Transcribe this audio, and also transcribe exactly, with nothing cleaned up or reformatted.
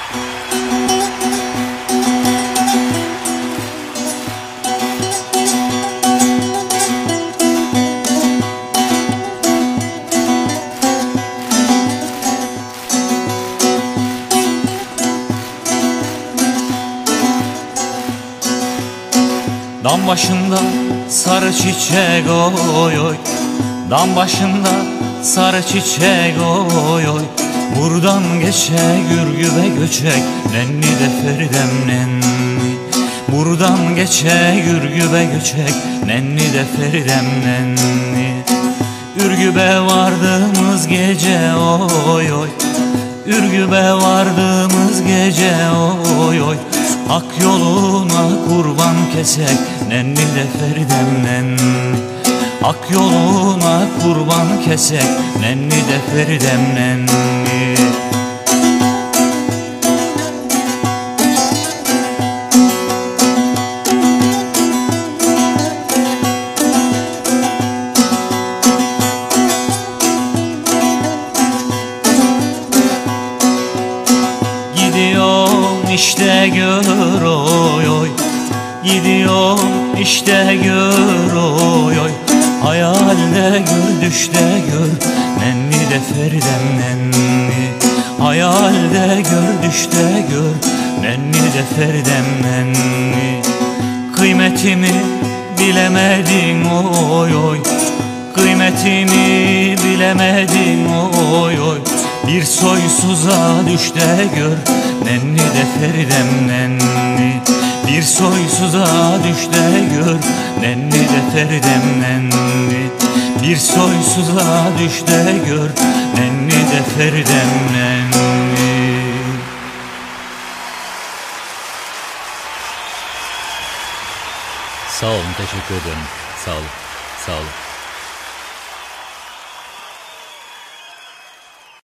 Dam başında sarı çiçek oy oy, dam başında sarı çiçek oy oy. Buradan geçe gürgübe göçek, nenni de Feridem nenni. Buradan geçe gürgübe göçek, nenni de Feridem nenni. Ürgübe vardığımız gece oy oy, Ürgübe vardığımız gece oy oy. Hak yoluna kurban kesek, nenni de Feridem nenni. Hak yoluna kurban kesek, nenni de Feridem nenni. Gidiyorum işte gör oy oy, gidiyorum işte gör oy oy. Hayalde gör düşte gör, nenni de Feridem nenni. Hayalde gör düşte gör, nenni de Feridem nenni. Kıymetimi bilemedin oy oy, kıymetimi bilemedin oy oy. Bir soysuza düşte gör, nenni de Feridem nenni. Bir soysuza düşte gör, nenni de Feridem nenni. Bir soysuza düşte gör, nenni de Feridem nenni. Sağ olun, teşekkür ederim. Sağ olun, sağ olun.